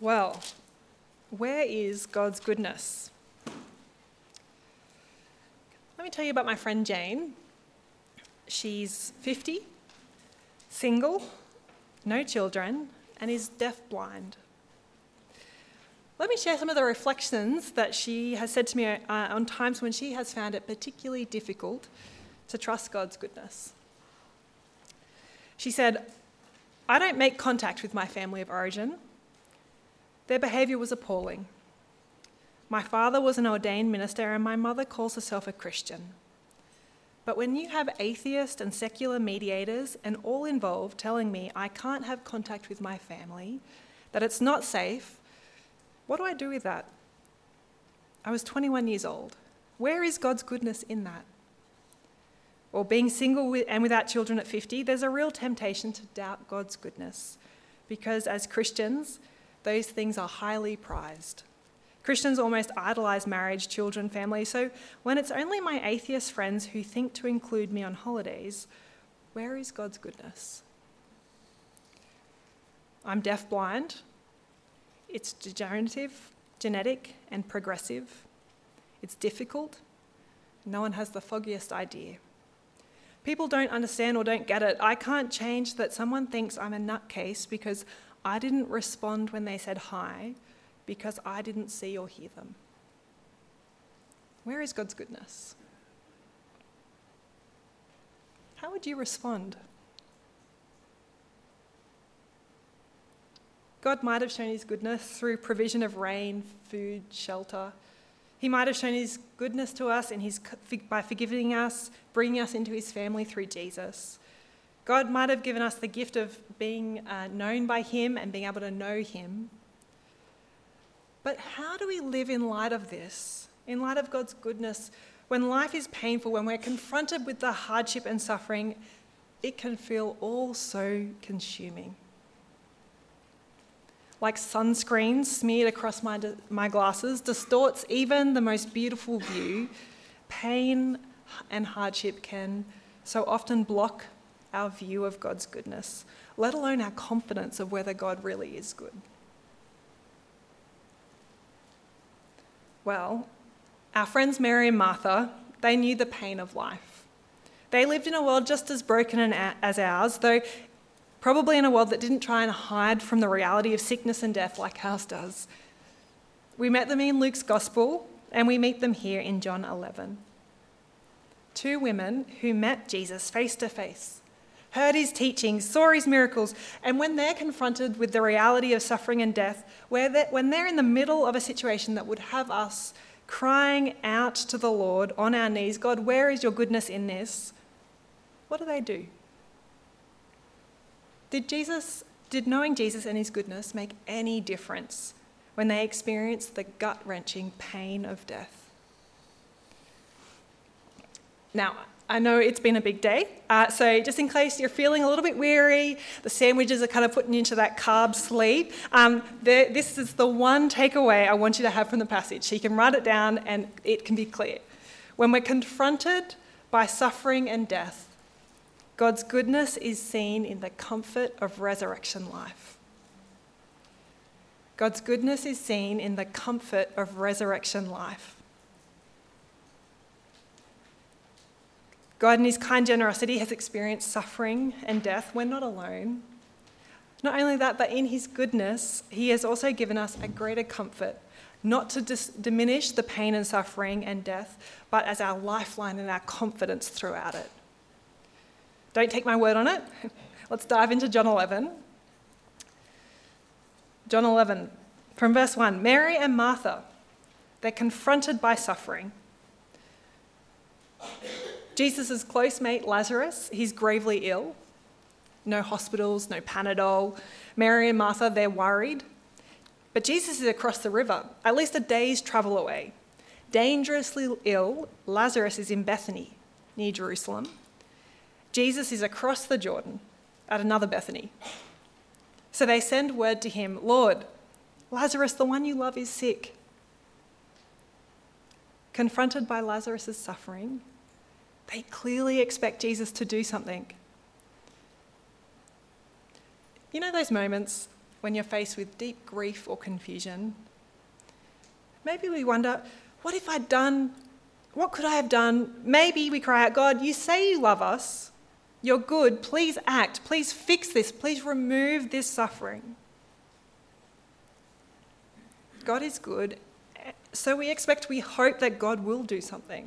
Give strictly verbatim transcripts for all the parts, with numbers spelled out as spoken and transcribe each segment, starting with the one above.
Well, where is God's goodness? Let me tell you about my friend Jane. She's fifty, single, no children, and is deaf-blind. Let me share some of the reflections that she has said to me uh, on times when she has found it particularly difficult to trust God's goodness. She said, "I don't make contact with my family of origin. Their behaviour was appalling. My father was an ordained minister and my mother calls herself a Christian. But when you have atheist and secular mediators and all involved telling me I can't have contact with my family, that it's not safe, what do I do with that? I was twenty-one years old. Where is God's goodness in that? Or being single and without children at fifty, there's a real temptation to doubt God's goodness because as Christians, those things are highly prized. Christians almost idolise marriage, children, family, so when it's only my atheist friends who think to include me on holidays, where is God's goodness? I'm deaf-blind. It's degenerative, genetic, and progressive. It's difficult. No one has the foggiest idea. People don't understand or don't get it. I can't change that someone thinks I'm a nutcase because I didn't respond when they said hi, because I didn't see or hear them. Where is God's goodness? How would you respond? God might have shown his goodness through provision of rain, food, shelter. He might have shown his goodness to us in his, by forgiving us, bringing us into his family through Jesus. God might have given us the gift of being uh, known by him and being able to know him. But how do we live in light of this, in light of God's goodness? When life is painful, when we're confronted with the hardship and suffering, it can feel all so consuming. Like sunscreen smeared across my, my glasses distorts even the most beautiful view. Pain and hardship can so often block our view of God's goodness, let alone our confidence of whether God really is good. Well, our friends Mary and Martha, they knew the pain of life. They lived in a world just as broken as ours, though probably in a world that didn't try and hide from the reality of sickness and death like ours does. We met them in Luke's Gospel, and we meet them here in John eleven. Two women who met Jesus face to face, heard his teachings, saw his miracles, and when they're confronted with the reality of suffering and death, where they're, when they're in the middle of a situation that would have us crying out to the Lord on our knees, God, where is your goodness in this? What do they do? Did Jesus, did knowing Jesus and his goodness make any difference when they experienced the gut-wrenching pain of death? Now, I know it's been a big day, uh, so just in case you're feeling a little bit weary, the sandwiches are kind of putting you into that carb sleep, um, this is the one takeaway I want you to have from the passage. So you can write it down and it can be clear. When we're confronted by suffering and death, God's goodness is seen in the comfort of resurrection life. God's goodness is seen in the comfort of resurrection life. God in his kind generosity has experienced suffering and death. We're not alone. Not only that, but in his goodness, he has also given us a greater comfort, not to dis- diminish the pain and suffering and death, but as our lifeline and our confidence throughout it. Don't take my word on it. Let's dive into John eleven. John eleven, from verse one. Mary and Martha, they're confronted by suffering. Jesus' close mate Lazarus, he's gravely ill. No hospitals, no Panadol. Mary and Martha, they're worried. But Jesus is across the river, at least a day's travel away. Dangerously ill, Lazarus is in Bethany, near Jerusalem. Jesus is across the Jordan at another Bethany. So they send word to him, Lord, Lazarus, the one you love, is sick. Confronted by Lazarus' suffering, they clearly expect Jesus to do something. You know those moments when you're faced with deep grief or confusion. Maybe we wonder, what if I'd done, what could I have done? Maybe we cry out, God, you say you love us. You're good. Please act. Please fix this. Please remove this suffering. God is good, so we expect, we hope that God will do something.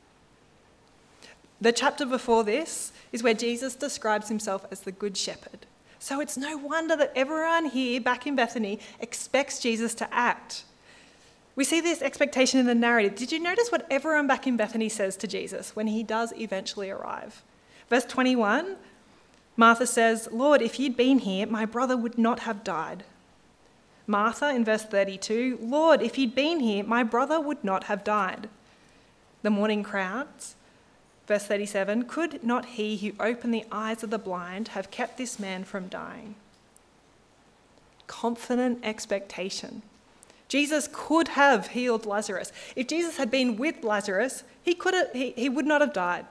The chapter before this is where Jesus describes himself as the Good Shepherd. So it's no wonder that everyone here back in Bethany expects Jesus to act. We see this expectation in the narrative. Did you notice what everyone back in Bethany says to Jesus when he does eventually arrive? Verse twenty-one, Martha says, Lord, if you'd been here, my brother would not have died. Martha, in verse thirty-two, Lord, if you'd been here, my brother would not have died. The mourning crowds, verse thirty-seven, could not he who opened the eyes of the blind have kept this man from dying? Confident expectation. Jesus could have healed Lazarus. If Jesus had been with Lazarus, he could have, he, he would not have died.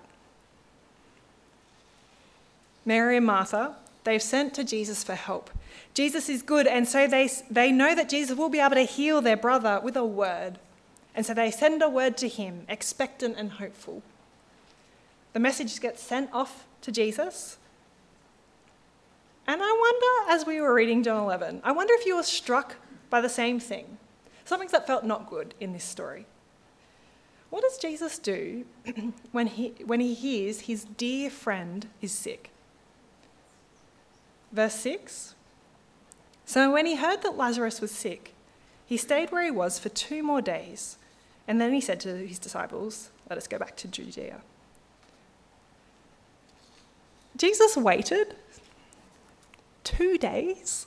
Mary and Martha, they've sent to Jesus for help. Jesus is good, and so they, they know that Jesus will be able to heal their brother with a word. And so they send a word to him, expectant and hopeful. The message gets sent off to Jesus. And I wonder, as we were reading John eleven, I wonder if you were struck by the same thing, something that felt not good in this story. What does Jesus do when he, when he hears his dear friend is sick? Verse six, so when he heard that Lazarus was sick, he stayed where he was for two more days. And then he said to his disciples, let us go back to Judea. Jesus waited two days.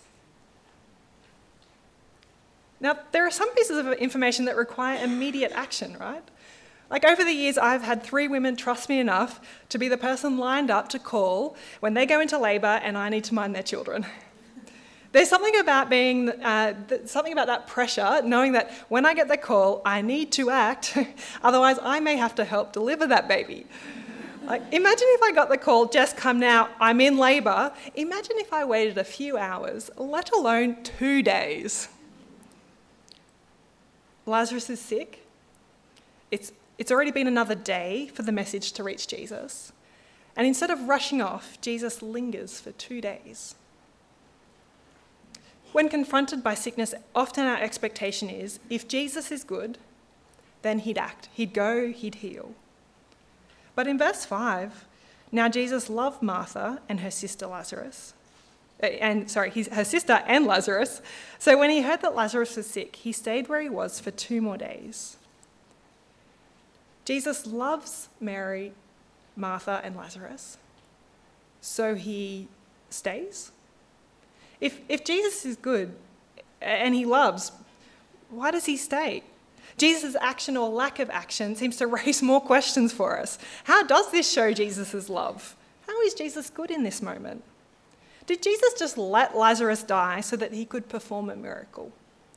Now, there are some pieces of information that require immediate action, right? Like over the years, I've had three women trust me enough to be the person lined up to call when they go into labour and I need to mind their children. There's something about being, uh, th- something about that pressure, knowing that when I get the call, I need to act, otherwise I may have to help deliver that baby. Like, imagine if I got the call, Jess, come now, I'm in labour. Imagine if I waited a few hours, let alone two days. Lazarus is sick. It's, it's already been another day for the message to reach Jesus. And instead of rushing off, Jesus lingers for two days. When confronted by sickness, often our expectation is, if Jesus is good, then he'd act. He'd go, he'd heal. But in verse five, now Jesus loved Martha and her sister Lazarus. And sorry, his, her sister and Lazarus. So when he heard that Lazarus was sick, he stayed where he was for two more days. Jesus loves Mary, Martha, and Lazarus. So he stays. If, if Jesus is good and he loves, why does he stay? Jesus' action or lack of action seems to raise more questions for us. How does this show Jesus' love? How is Jesus good in this moment? Did Jesus just let Lazarus die so that he could perform a miracle?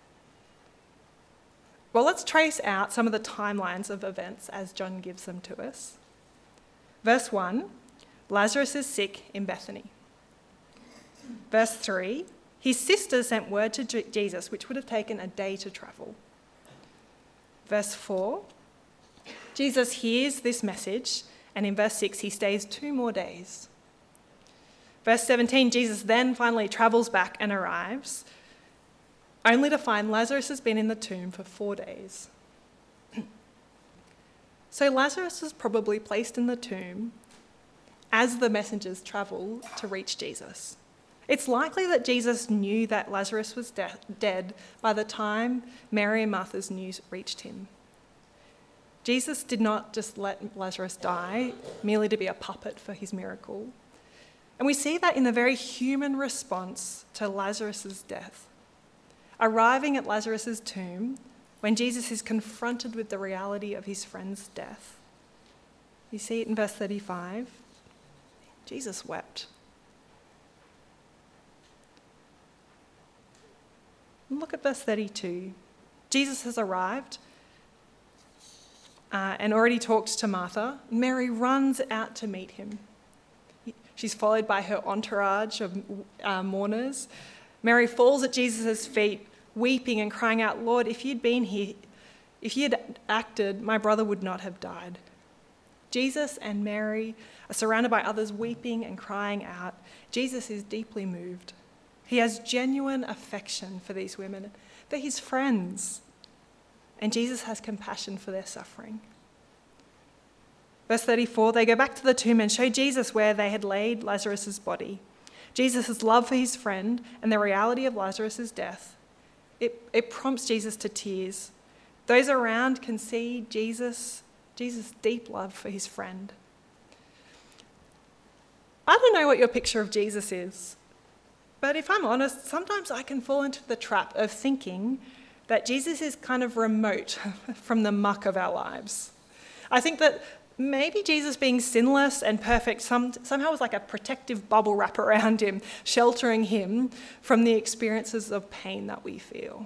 Well, let's trace out some of the timelines of events as John gives them to us. Verse one, Lazarus is sick in Bethany. Verse three, his sister sent word to Jesus, which would have taken a day to travel. Verse four, Jesus hears this message, and in verse six, he stays two more days. Verse seventeen, Jesus then finally travels back and arrives, only to find Lazarus has been in the tomb for four days. So Lazarus was probably placed in the tomb as the messengers travel to reach Jesus. It's likely that Jesus knew that Lazarus was de- dead by the time Mary and Martha's news reached him. Jesus did not just let Lazarus die merely to be a puppet for his miracle. And we see that in the very human response to Lazarus' death. Arriving at Lazarus' tomb, when Jesus is confronted with the reality of his friend's death. You see it in verse thirty-five. Jesus wept. Look at verse thirty-two. Jesus has arrived uh, and already talked to Martha. Mary runs out to meet him. She's followed by her entourage of uh, mourners. Mary falls at Jesus' feet, weeping and crying out, "Lord, if you'd been here, if you'd acted, my brother would not have died." Jesus and Mary are surrounded by others weeping and crying out. Jesus is deeply moved. He has genuine affection for these women. They're his friends. And Jesus has compassion for their suffering. Verse thirty-four, they go back to the tomb and show Jesus where they had laid Lazarus' body. Jesus' love for his friend and the reality of Lazarus' death, it, it prompts Jesus to tears. Those around can see Jesus, Jesus' deep love for his friend. I don't know what your picture of Jesus is, but if I'm honest, sometimes I can fall into the trap of thinking that Jesus is kind of remote from the muck of our lives. I think that maybe Jesus being sinless and perfect some, somehow was like a protective bubble wrap around him, sheltering him from the experiences of pain that we feel.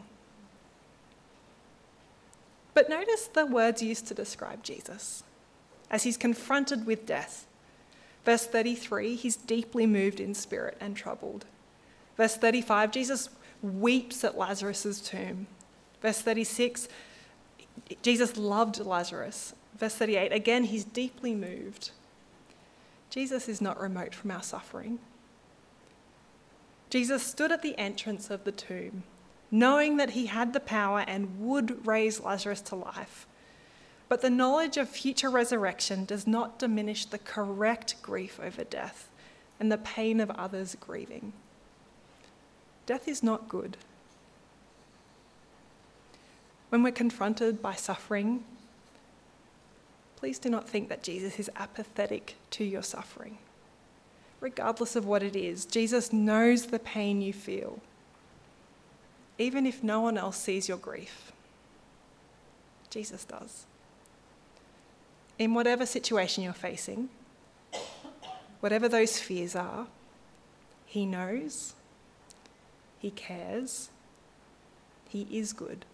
But notice the words used to describe Jesus as he's confronted with death. Verse thirty-three, he's deeply moved in spirit and troubled. Verse thirty-five, Jesus weeps at Lazarus' tomb. Verse thirty-six, Jesus loved Lazarus. Verse thirty-eight, again, he's deeply moved. Jesus is not remote from our suffering. Jesus stood at the entrance of the tomb, knowing that he had the power and would raise Lazarus to life. But the knowledge of future resurrection does not diminish the correct grief over death and the pain of others grieving. Death is not good. When we're confronted by suffering, please do not think that Jesus is apathetic to your suffering. Regardless of what it is, Jesus knows the pain you feel, even if no one else sees your grief. Jesus does. In whatever situation you're facing, whatever those fears are, he knows, he cares, he is good.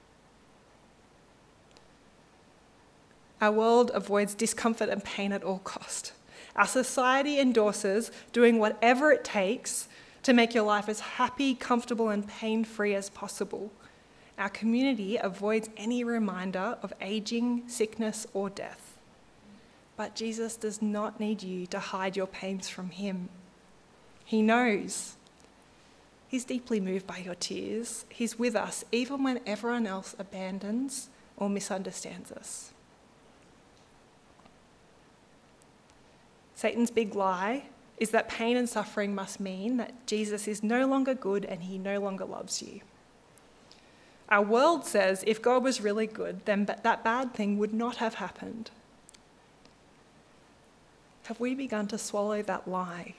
Our world avoids discomfort and pain at all cost. Our society endorses doing whatever it takes to make your life as happy, comfortable, and pain-free as possible. Our community avoids any reminder of aging, sickness, or death. But Jesus does not need you to hide your pains from him. He knows. He's deeply moved by your tears. He's with us even when everyone else abandons or misunderstands us. Satan's big lie is that pain and suffering must mean that Jesus is no longer good and he no longer loves you. Our world says if God was really good, then that bad thing would not have happened. Have we begun to swallow that lie?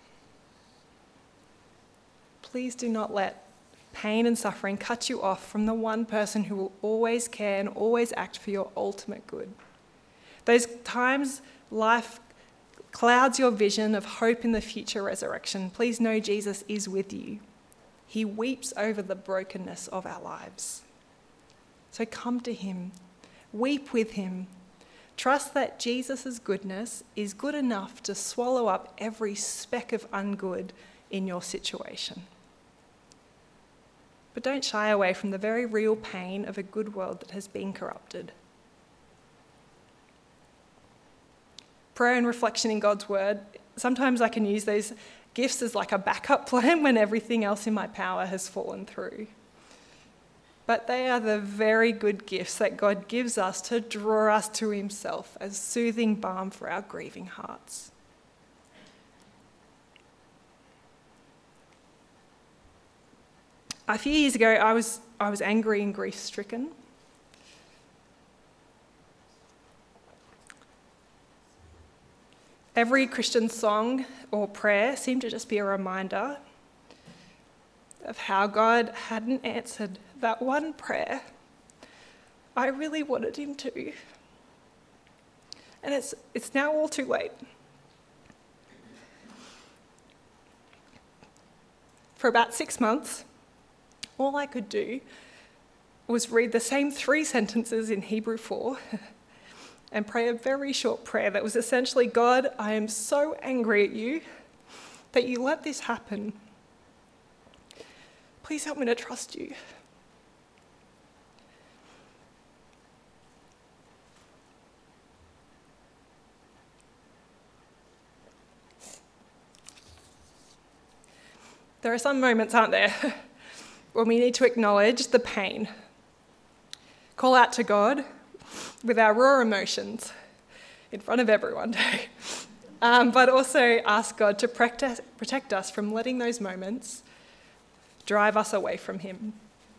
Please do not let pain and suffering cut you off from the one person who will always care and always act for your ultimate good. Those times life clouds your vision of hope in the future resurrection, please know Jesus is with you. He weeps over the brokenness of our lives. So come to him, weep with him. Trust that Jesus' goodness is good enough to swallow up every speck of ungood in your situation. But don't shy away from the very real pain of a good world that has been corrupted. Prayer and reflection in God's word, sometimes I can use those gifts as like a backup plan when everything else in my power has fallen through. But they are the very good gifts that God gives us to draw us to himself as soothing balm for our grieving hearts. A few years ago, I was I was angry and grief-stricken. Every Christian song or prayer seemed to just be a reminder of how God hadn't answered that one prayer I really wanted him to. And it's it's now all too late. For about six months, all I could do was read the same three sentences in Hebrews four and pray a very short prayer that was essentially, God, I am so angry at you that you let this happen. Please help me to trust you. There are some moments, aren't there, when we need to acknowledge the pain, call out to God with our raw emotions in front of everyone, um, but also ask God to protect, protect us from letting those moments drive us away from him.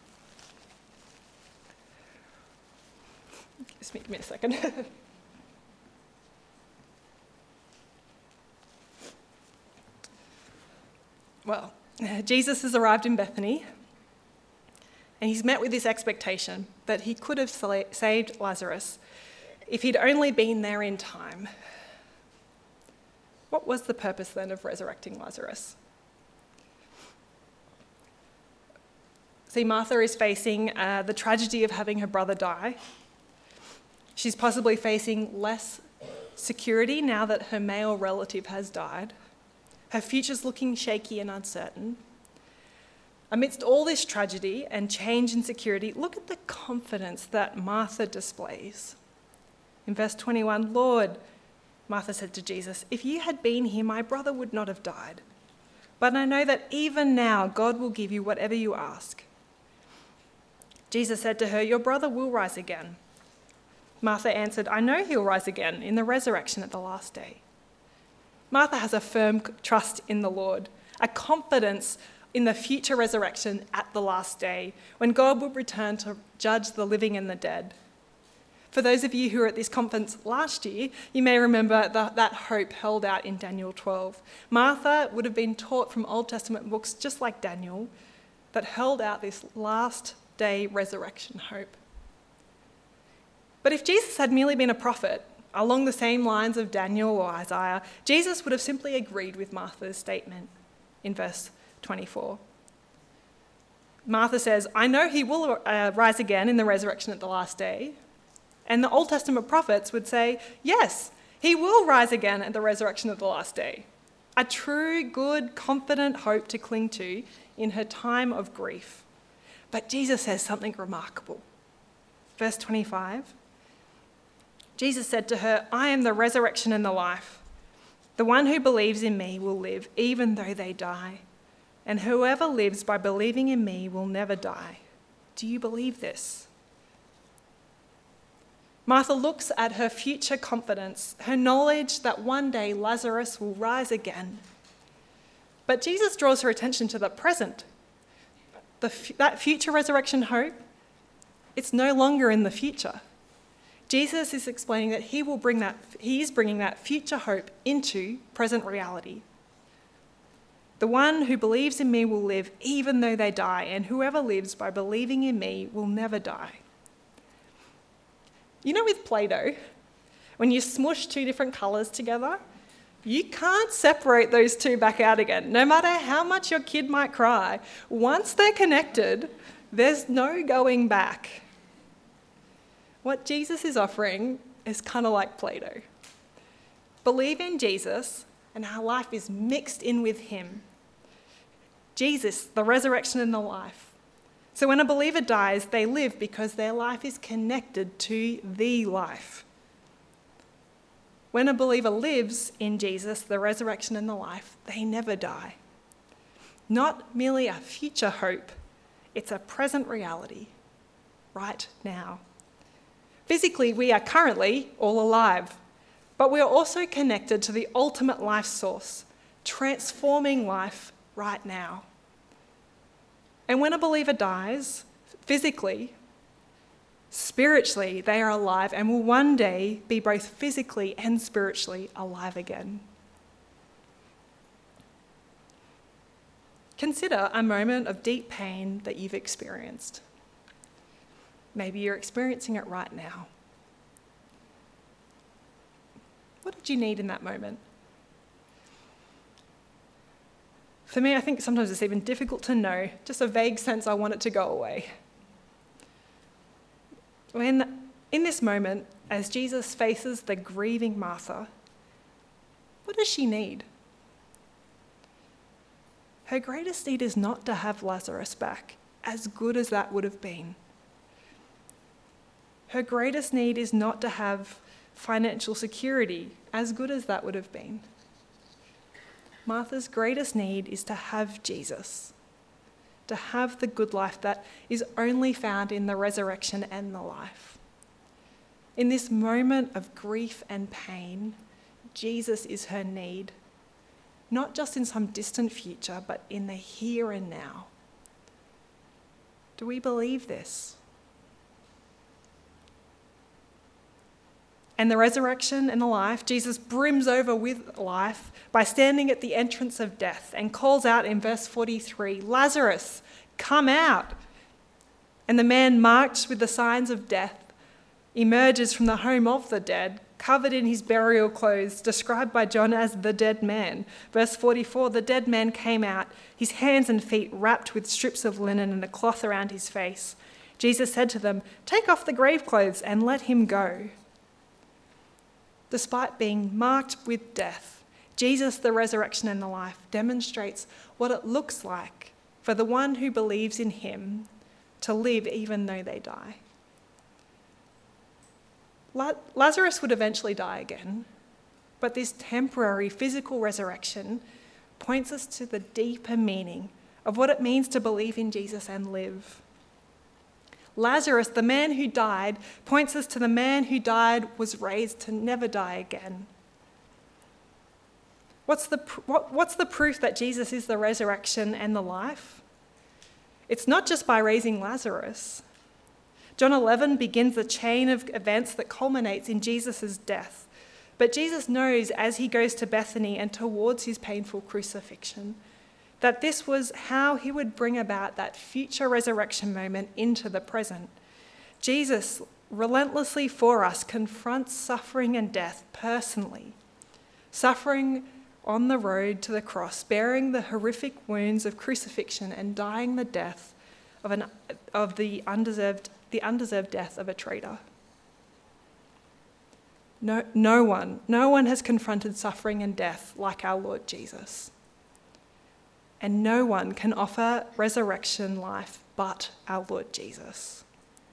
Just give me a second. Well, Jesus has arrived in Bethany, and he's met with this expectation that he could have saved Lazarus if he'd only been there in time. What was the purpose then of resurrecting Lazarus? See, Martha is facing uh, the tragedy of having her brother die. She's possibly facing less security now that her male relative has died. Her future's looking shaky and uncertain. Amidst all this tragedy and change in security, look at the confidence that Martha displays. In verse twenty-one, Lord, Martha said to Jesus, if you had been here, my brother would not have died. But I know that even now God will give you whatever you ask. Jesus said to her, your brother will rise again. Martha answered, I know he'll rise again in the resurrection at the last day. Martha has a firm trust in the Lord, a confidence in the future resurrection at the last day, when God will return to judge the living and the dead. For those of you who were at this conference last year, you may remember the, that hope held out in Daniel twelve. Martha would have been taught from Old Testament books, just like Daniel, that held out this last day resurrection hope. But if Jesus had merely been a prophet, along the same lines of Daniel or Isaiah, Jesus would have simply agreed with Martha's statement in verse twenty-four. Martha says, I know he will uh, rise again in the resurrection at the last day. And the Old Testament prophets would say, yes, he will rise again at the resurrection of the last day. A true, good, confident hope to cling to in her time of grief. But Jesus says something remarkable. Verse twenty-five. Jesus said to her, I am the resurrection and the life. The one who believes in me will live even though they die. And whoever lives by believing in me will never die. Do you believe this? Martha looks at her future confidence, her knowledge that one day Lazarus will rise again. But Jesus draws her attention to the present. The, that future resurrection hope, it's no longer in the future. Jesus is explaining that he will bring that, he is bringing that future hope into present reality. The one who believes in me will live even though they die, and whoever lives by believing in me will never die. You know, with Play-Doh, when you smush two different colours together, you can't separate those two back out again. No matter how much your kid might cry, once they're connected, there's no going back. What Jesus is offering is kind of like Play-Doh. Believe in Jesus, and our life is mixed in with him. Jesus, the resurrection and the life. So when a believer dies, they live because their life is connected to the life. When a believer lives in Jesus, the resurrection and the life, they never die. Not merely a future hope, it's a present reality, right now. Physically, we are currently all alive, but we are also connected to the ultimate life source, transforming life right now. And when a believer dies, physically, spiritually, they are alive and will one day be both physically and spiritually alive again. Consider a moment of deep pain that you've experienced. Maybe you're experiencing it right now. What did you need in that moment? For me, I think sometimes it's even difficult to know, just a vague sense I want it to go away. When, in this moment, as Jesus faces the grieving Martha, what does she need? Her greatest need is not to have Lazarus back, as good as that would have been. Her greatest need is not to have financial security, as good as that would have been. Martha's greatest need is to have Jesus, to have the good life that is only found in the resurrection and the life. In this moment of grief and pain, Jesus is her need, not just in some distant future, but in the here and now. Do we believe this? And the resurrection and the life, Jesus brims over with life by standing at the entrance of death and calls out in verse forty-three, "Lazarus, come out!" And the man marked with the signs of death emerges from the home of the dead, covered in his burial clothes, described by John as the dead man. Verse forty-four, the dead man came out, his hands and feet wrapped with strips of linen and a cloth around his face. Jesus said to them, "Take off the grave clothes and let him go." Despite being marked with death, Jesus, the resurrection and the life, demonstrates what it looks like for the one who believes in him to live even though they die. Lazarus would eventually die again, but this temporary physical resurrection points us to the deeper meaning of what it means to believe in Jesus and live. Lazarus, the man who died, points us to the man who died was raised to never die again. What's the, what, what's the proof that Jesus is the resurrection and the life? It's not just by raising Lazarus. John eleven begins a chain of events that culminates in Jesus' death. But Jesus knows as he goes to Bethany and towards his painful crucifixion, that this was how he would bring about that future resurrection moment into the present. Jesus, relentlessly for us, confronts suffering and death personally, suffering on the road to the cross, bearing the horrific wounds of crucifixion and dying the death of, an, of the undeserved, the undeserved death of a traitor. No, no one, no one has confronted suffering and death like our Lord Jesus. And no one can offer resurrection life but our Lord Jesus.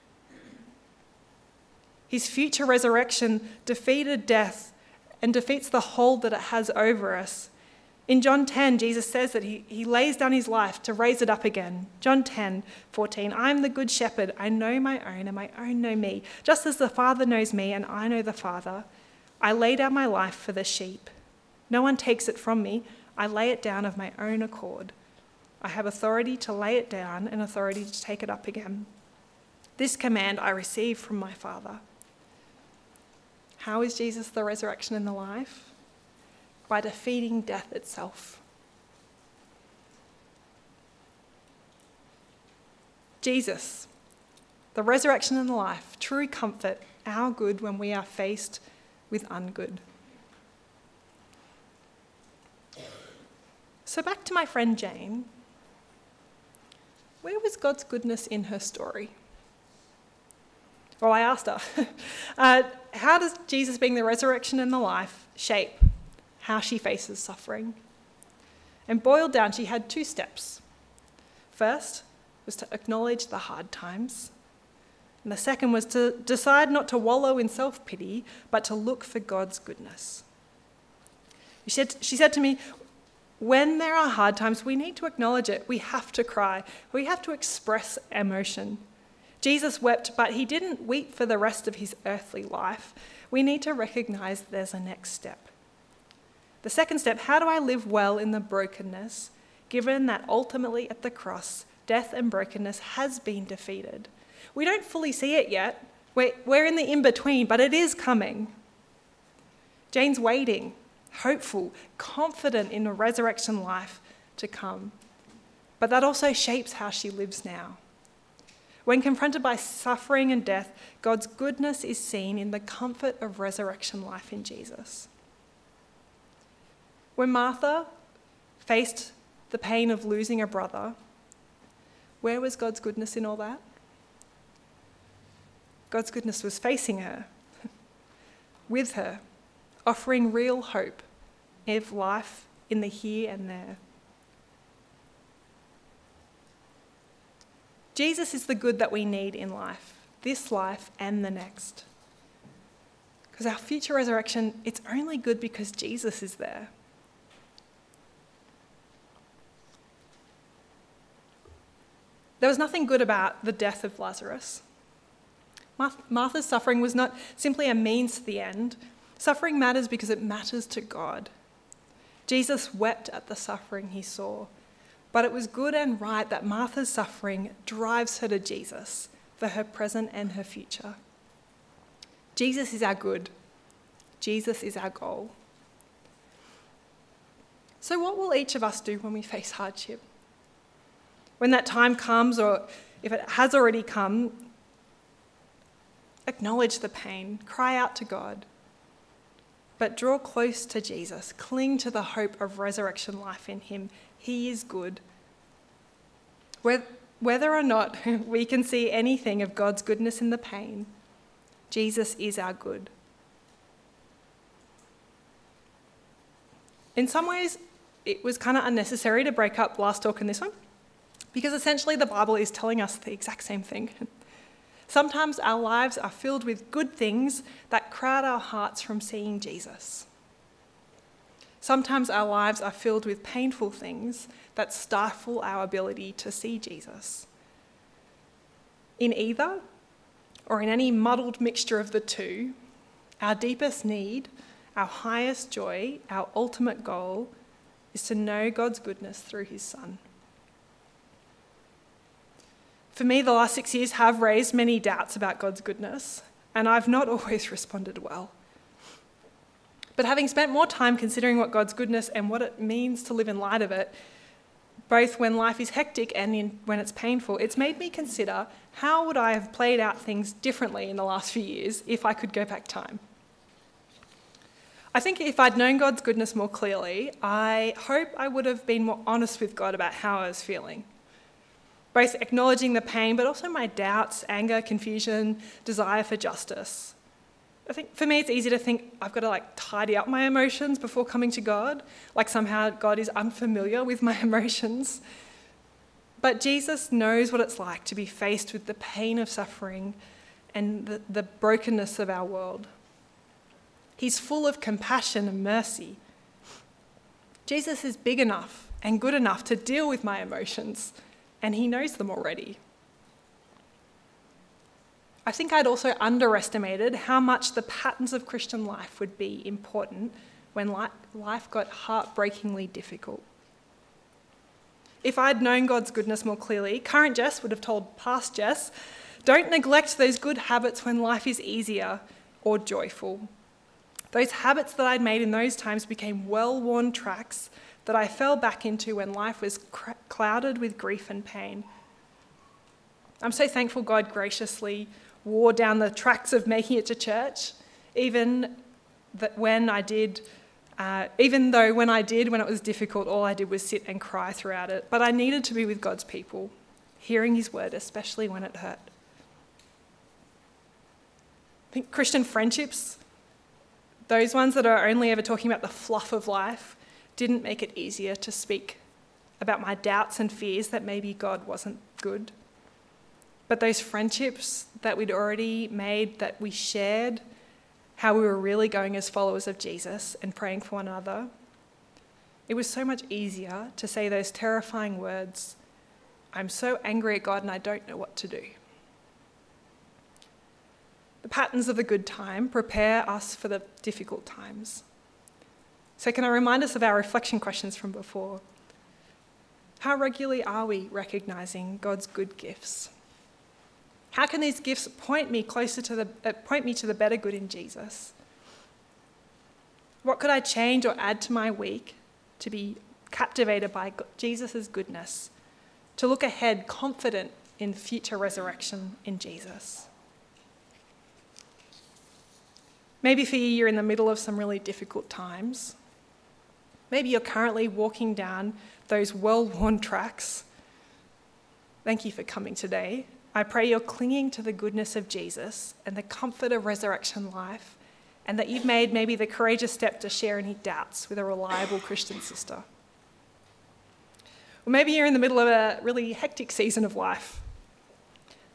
His future resurrection defeated death and defeats the hold that it has over us. In John ten, Jesus says that he, he lays down his life to raise it up again. John ten, fourteen, I am the good shepherd. I know my own and my own know me. Just as the Father knows me and I know the Father, I lay down my life for the sheep. No one takes it from me. I lay it down of my own accord. I have authority to lay it down and authority to take it up again. This command I received from my Father. How is Jesus the resurrection and the life? By defeating death itself. Jesus, the resurrection and the life, true comfort, our good when we are faced with ungood. So back to my friend Jane. Where was God's goodness in her story? Well, I asked her, uh, how does Jesus being the resurrection and the life shape how she faces suffering? And boiled down, she had two steps. First was to acknowledge the hard times. And the second was to decide not to wallow in self-pity, but to look for God's goodness. She said, she said to me, when there are hard times, we need to acknowledge it. We have to cry. We have to express emotion. Jesus wept, but he didn't weep for the rest of his earthly life. We need to recognize there's a next step. The second step, how do I live well in the brokenness, given that ultimately at the cross, death and brokenness has been defeated? We don't fully see it yet. We're, we're in the in-between, but it is coming. Jane's waiting, hopeful, confident in a resurrection life to come. But that also shapes how she lives now. When confronted by suffering and death, God's goodness is seen in the comfort of resurrection life in Jesus. When Martha faced the pain of losing a brother, where was God's goodness in all that? God's goodness was facing her, with her, offering real hope of life in the here and there. Jesus is the good that we need in life, this life and the next. Because our future resurrection, it's only good because Jesus is there. There was nothing good about the death of Lazarus. Martha's suffering was not simply a means to the end. Suffering matters because it matters to God. Jesus wept at the suffering he saw, but it was good and right that Martha's suffering drives her to Jesus for her present and her future. Jesus is our good. Jesus is our goal. So what will each of us do when we face hardship? When that time comes, or if it has already come, acknowledge the pain, cry out to God, but draw close to Jesus. Cling to the hope of resurrection life in him. He is good. Whether or not we can see anything of God's goodness in the pain, Jesus is our good. In some ways, it was kind of unnecessary to break up last talk and this one, because essentially the Bible is telling us the exact same thing. Sometimes our lives are filled with good things that crowd our hearts from seeing Jesus. Sometimes our lives are filled with painful things that stifle our ability to see Jesus. In either, or in any muddled mixture of the two, our deepest need, our highest joy, our ultimate goal is to know God's goodness through his Son. For me, the last six years have raised many doubts about God's goodness, and I've not always responded well. But having spent more time considering what God's goodness and what it means to live in light of it, both when life is hectic and in, when it's painful, it's made me consider how would I have played out things differently in the last few years if I could go back time. I think if I'd known God's goodness more clearly, I hope I would have been more honest with God about how I was feeling. Both acknowledging the pain, but also my doubts, anger, confusion, desire for justice. I think for me it's easy to think I've got to like tidy up my emotions before coming to God, like somehow God is unfamiliar with my emotions. But Jesus knows what it's like to be faced with the pain of suffering and the, the brokenness of our world. He's full of compassion and mercy. Jesus is big enough and good enough to deal with my emotions, and he knows them already. I think I'd also underestimated how much the patterns of Christian life would be important when life got heartbreakingly difficult. If I'd known God's goodness more clearly, current Jess would have told past Jess, don't neglect those good habits when life is easier or joyful. Those habits that I'd made in those times became well-worn tracks that I fell back into when life was cr- clouded with grief and pain. I'm so thankful God graciously wore down the tracks of making it to church, even that when I did, uh, even though when I did, when it was difficult, all I did was sit and cry throughout it. But I needed to be with God's people, hearing his word, especially when it hurt. I think Christian friendships, those ones that are only ever talking about the fluff of life, didn't make it easier to speak about my doubts and fears that maybe God wasn't good. But those friendships that we'd already made, that we shared, how we were really going as followers of Jesus and praying for one another, it was so much easier to say those terrifying words, I'm so angry at God and I don't know what to do. The patterns of the good time prepare us for the difficult times. So can I remind us of our reflection questions from before? How regularly are we recognising God's good gifts? How can these gifts point me closer to the uh, point me to the better good in Jesus? What could I change or add to my week to be captivated by Jesus' goodness, to look ahead confident in future resurrection in Jesus? Maybe for you, you're in the middle of some really difficult times. Maybe you're currently walking down those well-worn tracks. Thank you for coming today. I pray you're clinging to the goodness of Jesus and the comfort of resurrection life, and that you've made maybe the courageous step to share any doubts with a reliable Christian sister. Or maybe you're in the middle of a really hectic season of life.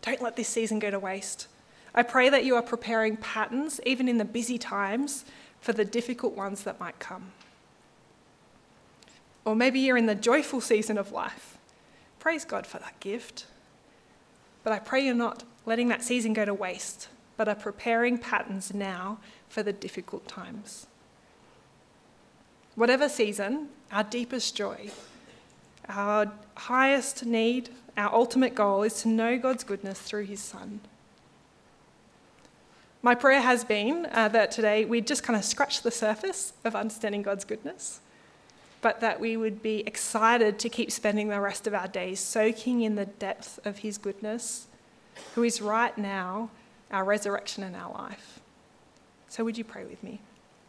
Don't let this season go to waste. I pray that you are preparing patterns, even in the busy times, for the difficult ones that might come. Or maybe you're in the joyful season of life. Praise God for that gift. But I pray you're not letting that season go to waste, but are preparing patterns now for the difficult times. Whatever season, our deepest joy, our highest need, our ultimate goal is to know God's goodness through his Son. My prayer has been uh, that today we'd just kind of scratch the surface of understanding God's goodness, but that we would be excited to keep spending the rest of our days soaking in the depth of his goodness, who is right now our resurrection in our life. So would you pray with me?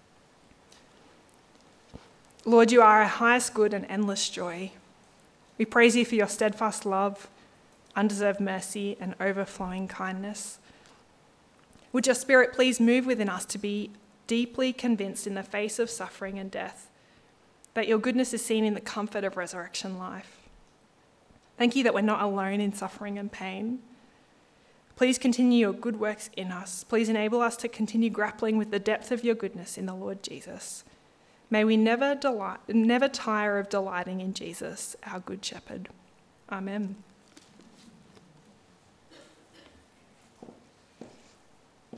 Lord, you are our highest good and endless joy. We praise you for your steadfast love, undeserved mercy, and overflowing kindness. Would your Spirit please move within us to be deeply convinced in the face of suffering and death that your goodness is seen in the comfort of resurrection life. Thank you that we're not alone in suffering and pain. Please continue your good works in us. Please enable us to continue grappling with the depth of your goodness in the Lord Jesus. May we never delight, never tire of delighting in Jesus, our good shepherd. Amen.